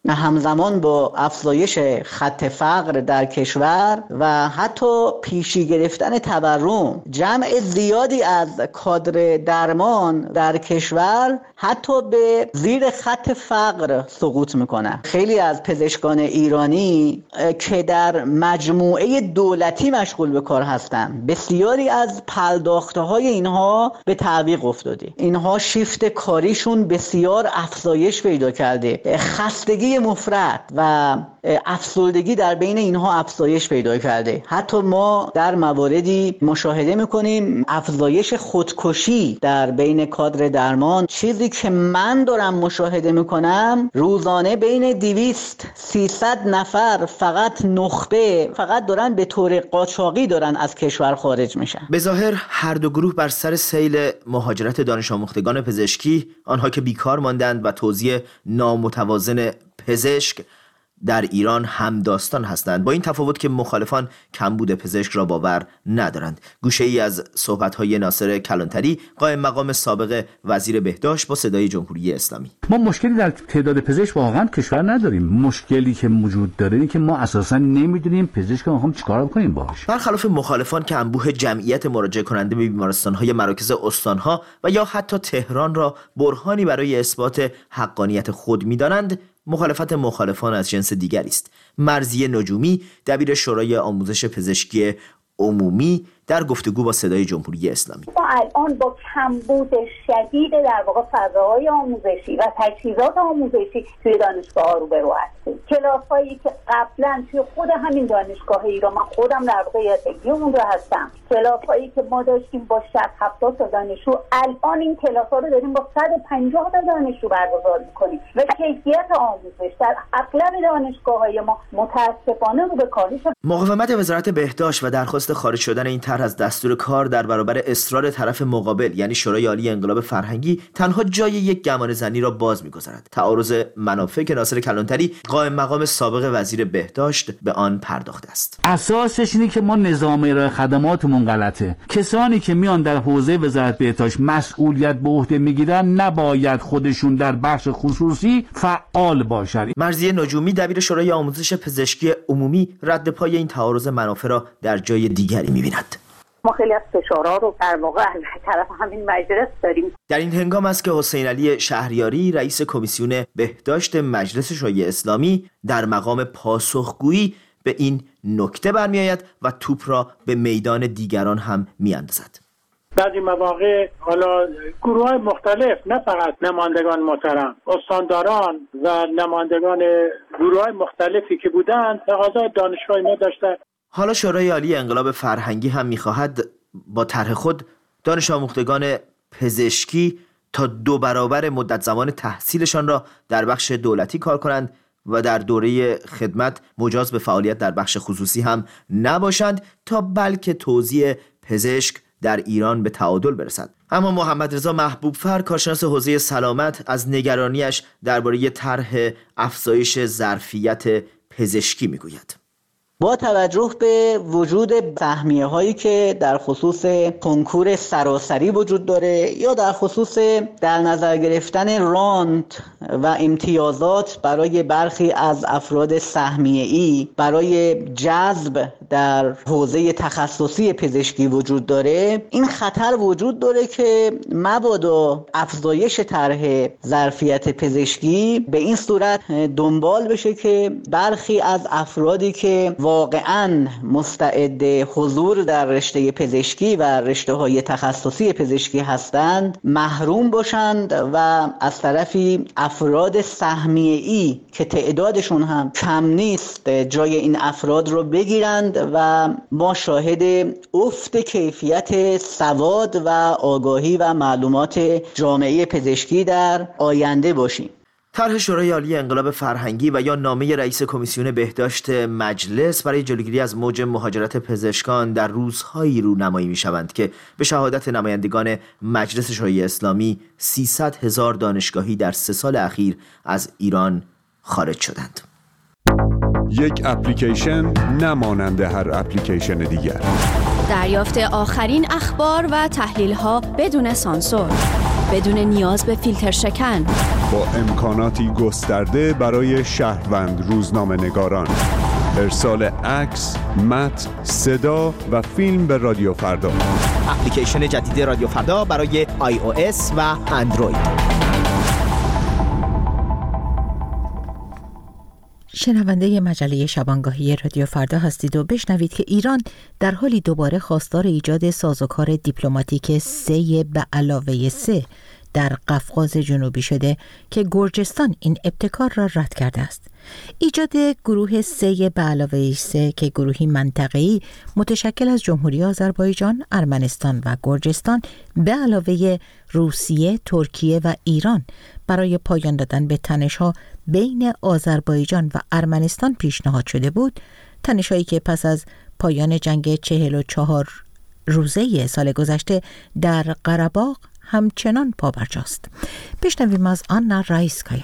همزمان با افزایش خط فقر در کشور و حتی پیشی گرفتن تورم، جمع زیادی از کادر درمان در کشور حتی به زیر خط فقر سقوط میکنن. خیلی از پزشکان ایرانی که در مجموعه دولتی مشغول به کار هستند، بسیاری از پرداخته های اینها به تعویق افتاده. اینها شیفت کاریشون بسیار افزایش پیدا کرده. خستگی مفرط و افسردگی در بین اینها افزایش پیدا کرده. حتی ما در مواردی مشاهده میکنیم افزایش خودکشی در بین کادر درمان. چیزی که من دارم مشاهده میکنم، روزانه بین دویست سیصد نفر فقط نخبه فقط دارن به طور قاچاقی دارن از کشور خارج میشن. به ظاهر هر دو گروه بر سر سیل مهاجرت دانش آموختگان پزشکی، آنها که بیکار ماندند و توزیع نامتوازن پزشک در ایران همداستان هستند، با این تفاوت که مخالفان کمبود پزشک را باور ندارند. گوشه ای از صحبت‌های ناصر کلانتری، قائم مقام سابق وزیر بهداشت، با صدای جمهوری اسلامی. ما مشکلی در تعداد پزشک واقعا کشور نداریم. مشکلی که وجود داره اینه که ما اساسا نمیدونیم پزشک ما هم چیکار بکنیم باهاش. برخلاف مخالفان که انبوه جمعیت مراجعه کننده به بیمارستان‌های مراکز استان‌ها و یا حتی تهران را برهانی برای اثبات حقانیت خود می‌دانند، مخالفت مخالفان از جنس دیگری است. مرضیه نجومی، دبیر شورای آموزش پزشکی عمومی، در گفتگو با صدای جمهوری اسلامی: ما الان با کمبود شدید در واقع فضاهای آموزشی و تجهیزات آموزشی توی دانشگاه ها روبرو هستیم. کلاس‌هایی که قبلا توی خود همین دانشگاه ایران، من خودم در واقع یادگی اون رو هستم، کلاس‌هایی که ما داشتیم با شصت هفتاد تا دانشجو، الان این کلاس‌ها رو داریم با صد و پنجاه تا دانشجو برگزار می‌کنیم و کیفیت آموزش در اغلب دانشگاه‌های ما متأسفانه رو به کاهش. مقاومت وزارت بهداشت و درخواست خارج شدن این طرح از دستور کار در برابر اصرار طرف مقابل، یعنی شورای عالی انقلاب فرهنگی، تنها جای یک گمانه‌زنی را باز می‌گذارد: تعارض منافع که ناصر کلانتری، قائم مقام سابق وزیر بهداشت، به آن پرداخته است. اساسش اینه که ما نظام ارائه خدماتمون غلطه. کسانی که میان در حوزه وزارت بهداشت مسئولیت به عهده میگیرن نباید خودشون در بخش خصوصی فعال باشند. مرضیه نجومی، دبیر شورای آموزش پزشکی عمومی، رد پای این تعارض منافع را در جای دیگری می‌بیند. ما خیلی از فشارها رو در واقع از طرف همین مجلس داریم. در این هنگام است که حسین علی شهریاری، رئیس کمیسیون بهداشت مجلس شورای اسلامی، در مقام پاسخگویی به این نکته برمیآید و توپ را به میدان دیگران هم میاندازد. بعضی مواقع حالا گروه های مختلف، نه فقط نمایندگان محترم، استانداران و نمایندگان گروه های مختلفی که بودند، تقاضای دانشگاه ما داشتند. حالا شورای عالی انقلاب فرهنگی هم می‌خواهد با طرح خود دانش آموختگان پزشکی تا دو برابر مدت زمان تحصیلشان را در بخش دولتی کار کنند و در دوره خدمت مجاز به فعالیت در بخش خصوصی هم نباشند تا بلکه توزیع پزشک در ایران به تعادل برسد. اما محمد رضا محبوب‌فر، کارشناس حوزه سلامت، از نگرانیش درباره طرح افزایش ظرفیت پزشکی میگوید: با توجه به وجود سهمیه هایی که در خصوص کنکور سراسری وجود داره یا در خصوص در نظر گرفتن رانت و امتیازات برای برخی از افراد سهمیه ای برای جذب در حوزه تخصصی پزشکی وجود داره، این خطر وجود داره که مبادا افزایش طرح ظرفیت پزشکی به این صورت دنبال بشه که برخی از افرادی که واقعاً مستعد حضور در رشته پزشکی و رشته‌های تخصصی پزشکی هستند محروم باشند و از طرفی افراد سهمیه‌ای که تعدادشون هم کم نیست جای این افراد رو بگیرند و ما شاهد افت کیفیت سواد و آگاهی و معلومات جامعه پزشکی در آینده باشیم. طرح شورای عالی انقلاب فرهنگی و یا نامه رئیس کمیسیون بهداشت مجلس برای جلوگیری از موج مهاجرت پزشکان در روزهایی رونمایی می‌شوند که به شهادت نمایندگان مجلس شورای اسلامی سیصد هزار دانشگاهی در سه سال اخیر از ایران خارج شدند. یک اپلیکیشن نمانند هر اپلیکیشن دیگر. دریافت آخرین اخبار و تحلیل‌ها بدون سانسور. بدون نیاز به فیلتر شکن، با امکاناتی گسترده برای شهروند روزنامه‌نگاران. ارسال عکس، متن، صدا و فیلم به رادیو فردا. اپلیکیشن جدید رادیو فردا برای آی او اس و اندروید. شنونده مجله شبانگاهی رادیو فردا هستید و بشنوید که ایران در حالی دوباره خواستار ایجاد سازوکار دیپلماتیک سه به علاوه سه در قفقاز جنوبی شده که گرجستان این ابتکار را رد کرده است. ایجاد گروه سه به علاوه سه که گروهی منطقه‌ای متشکل از جمهوری آذربایجان، ارمنستان و گرجستان به علاوه روسیه، ترکیه و ایران برای پایان دادن به تنش‌ها بین آذربایجان و ارمنستان پیشنهاد شده بود، تنش‌هایی که پس از پایان جنگ چهل و چهار روزه سال گذشته در قره‌باغ همچنان پابرجاست. بشنویم از آنا رایسکایا.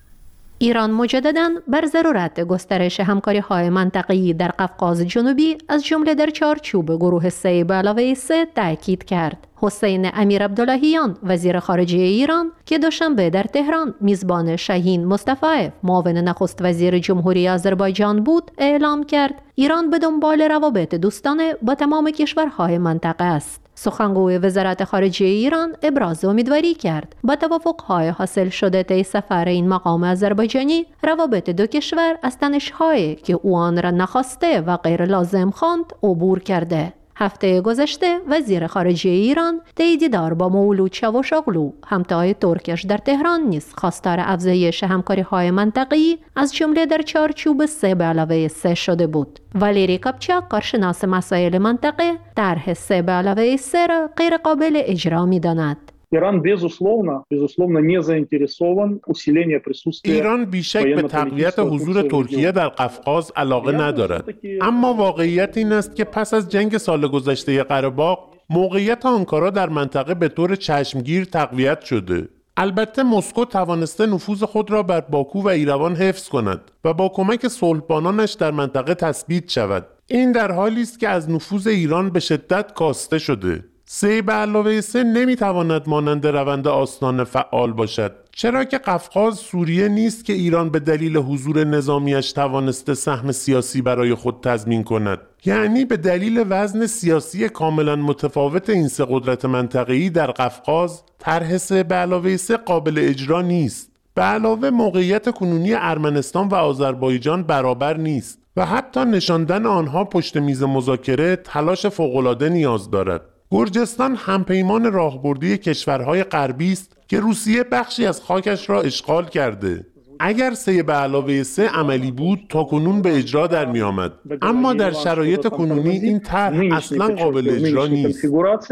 ایران مجدداً بر ضرورت گسترش همکاری‌های منطقه‌ای در قفقاز جنوبی از جمله در چارچوب گروه سه به علاوه سه تاکید کرد. حسین امیر عبداللهیان وزیر خارجه ایران که دوشنبه در تهران میزبان شاهین مصطفی معاون نخست وزیر جمهوری آذربایجان بود، اعلام کرد ایران به دنبال روابط دوستانه با تمام کشورهای منطقه است. سخنگوی وزارت خارجه ایران ابراز امیدواری کرد با توافق‌های حاصل شده طی سفر این مقام آذربایجانی روابط دو کشور از تنش‌هایی که او آن را نخواسته و غیر لازم خواند عبور کرده. هفته گذشته وزیر خارجه ایران طی دیدار با مولود چاوشاغلو همتای ترکش در تهران نیز خواستار افزایش همکاری‌های منطقه‌ای از جمله در چارچوب سه به علاوه سه شده بود. والری کاپچاک کارشناس مسائل منطقه طرح سه به علاوه سه را غیر قابل اجرا می‌داند. ایران безусловно безусловно не заинтересован усиление присутствия. ایران بیشک به تقویت حضور ترکیه در قفقاز علاقه ندارد، اما واقعیت این است که پس از جنگ سال گذشته قره‌باغ موقعیت آنکارا در منطقه به طور چشمگیر تقویت شده. البته مسکو توانسته نفوذ خود را بر باکو و ایروان حفظ کند و با کمک صلحبانانش در منطقه تثبیت شود. این در حالی است که از نفوذ ایران به شدت کاسته شده. سه به علاوه سه نمیتواند مانند روند آستان فعال باشد، چرا که قفقاز سوریه نیست که ایران به دلیل حضور نظامیش توانسته سهم سیاسی برای خود تضمین کند. یعنی به دلیل وزن سیاسی کاملا متفاوت این سه قدرت منطقه‌ای در قفقاز، طرح سه به علاوه سه قابل اجرا نیست. به علاوه موقعیت کنونی ارمنستان و آذربایجان برابر نیست و حتی نشاندن آنها پشت میز مذاکره تلاش فوق‌العاده نیاز دارد. گرجستان همپیمان راهبردی کشورهای غربی است که روسیه بخشی از خاکش را اشغال کرده. اگر سه به علاوه سه عملی بود تا کنون به اجرا در می آمد، اما در شرایط کنونی این طرح اصلا قابل اجرا نیست.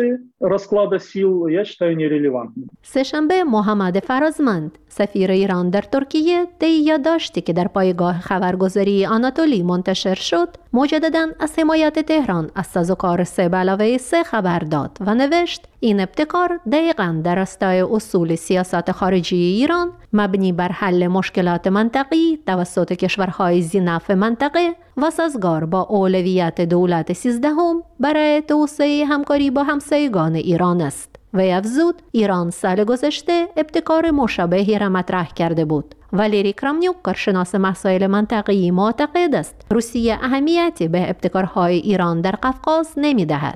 سه‌شنبه محمد فرازمند سفیر ایران در ترکیه طی یادداشتی که در پایگاه خبرگزاری آناتولی منتشر شد مجدداً از حمایت تهران از سازوکار سه به علاوه سه خبر داد و نوشت این ابتکار دقیقاً در راستای اصول سیاست خارجی ایران مبنی بر حل مشکلات منطقی توسط کشورهای ذی‌نفع منطقه و سازگار با اولویت دولت سیزدهم برای توسعه همکاری با همسایگان ایران است. و افزود ایران سال گذشته ابتکار مشابهی را مطرح کرده بود. والری کرامنیوک کارشناس مسائل منطقه‌ای معتقد است روسیه اهمیتی به ابتکارهای ایران در قفقاز نمی‌دهد.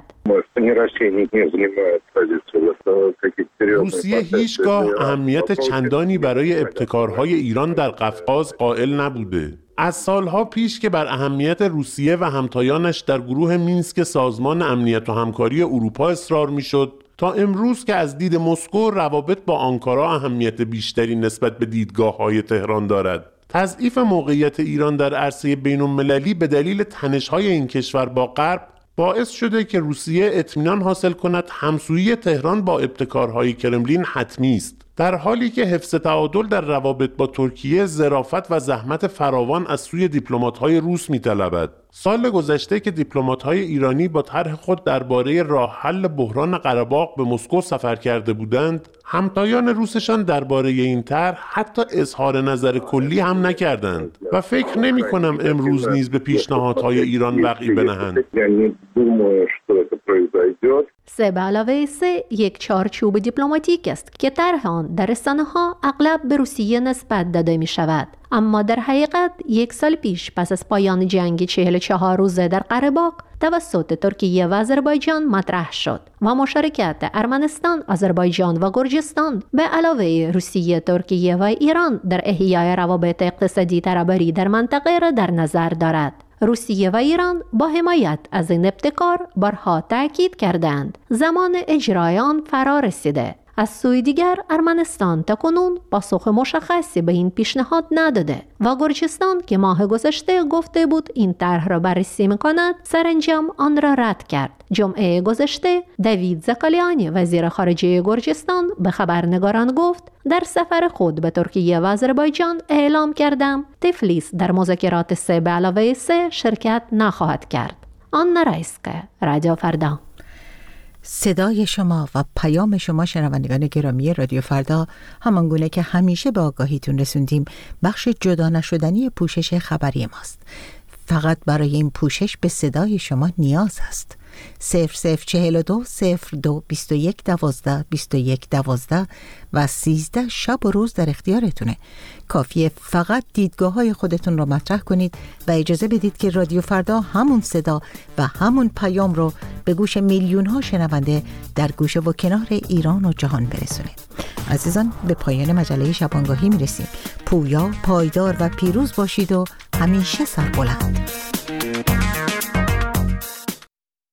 روسیه هیچگاه اهمیت چندانی برای ابتکارهای ایران در قفقاز قائل نبوده. از سالها پیش که بر اهمیت روسیه و همتایانش در گروه مینسک سازمان امنیت و همکاری اروپا اصرار می‌شد، تا امروز که از دید مسکو روابط با آنکارا اهمیت بیشتری نسبت به دیدگاه‌های تهران دارد. تضعیف موقعیت ایران در عرصه بین‌المللی به دلیل تنش‌های این کشور با غرب باعث شده که روسیه اطمینان حاصل کند همسویی تهران با ابتکارهای کرملین حتمی است، در حالی که حفظ تعادل در روابط با ترکیه ظرافت و زحمت فراوان از سوی دیپلمات‌های روس می‌طلبد. سال گذشته که دیپلمات‌های ایرانی با طرح خود درباره راه حل بحران قره‌باغ به مسکو سفر کرده بودند، همتایان روسشان درباره این طرح حتی اظهار نظر کلی هم نکردند و فکر نمی کنم امروز نیز به پیشنهادهای ایران وقعی بنهند. سه به علاوه سه یک چارچوب دیپلماتیک است که طرح آن در رسانه‌ها اغلب به روسیه نسبت داده می شود، اما در حقیقت یک سال پیش پس از پایان جنگ چهل و چهار روزه در قره باغ توسط ترکیه و آذربایجان مطرح شد و مشارکت ارمنستان، آذربایجان و گرجستان به علاوه روسیه، ترکیه و ایران در احیای روابط اقتصادی ترابری در منطقه را در نظر دارد. روسیه و ایران با حمایت از این ابتکار بارها تأکید کردند زمان اجرای آن فرا رسیده. از سوی دیگر ارمنستان تاکنون پاسخ مشخصی به این پیشنهاد نداده و گرجستان که ماه گذشته گفته بود این طرح را بررسی می‌کند سرانجام آن را رد کرد. جمعه گذشته دوید زاکالیانی وزیر خارجه گرجستان به خبرنگاران گفت در سفر خود به ترکیه و آذربایجان اعلام کردم تفلیس در مذاکرات سه به علاوه سه شرکت نخواهد کرد. آن رایسکه، رادیو فردا. صدای شما و پیام شما شنوندگان گرامی رادیو فردا، همانگونه که همیشه به آگاهیتون رسوندیم، بخش جدا نشدنی پوشش خبری ماست. فقط برای این پوشش به صدای شما نیاز است. صفر صفر چهل و دو صفر دو بیست و یک دوازده بیست و یک دوازده و سیزده شب و روز در اختیارتونه. کافیه فقط دیدگاه های خودتون رو مطرح کنید و اجازه بدید که رادیو فردا همون صدا و همون پیام رو به گوش میلیون ها شنونده در گوشه و کنار ایران و جهان برسونه. عزیزان، به پایان مجله شبانگاهی میرسیم. پویا، پایدار و پیروز باشید و همیشه سربلند.